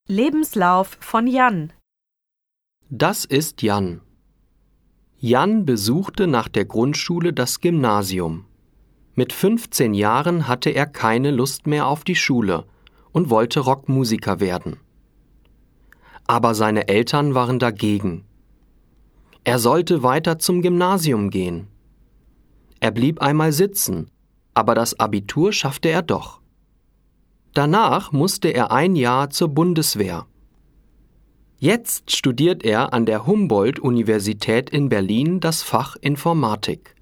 Lebenslauf von Jan. Das ist Jan. Jan besuchte nach der Grundschule das Gymnasium. Mit 15 Jahren hatte er keine Lust mehr auf die Schule und wollte Rockmusiker werden. Aber seine Eltern waren dagegen. Er sollte weiter zum Gymnasium gehen. Er blieb einmal sitzen, aber das Abitur schaffte er doch. Danach musste er ein Jahr zur Bundeswehr. Jetzt studiert er an der Humboldt-Universität in Berlin das Fach Informatik.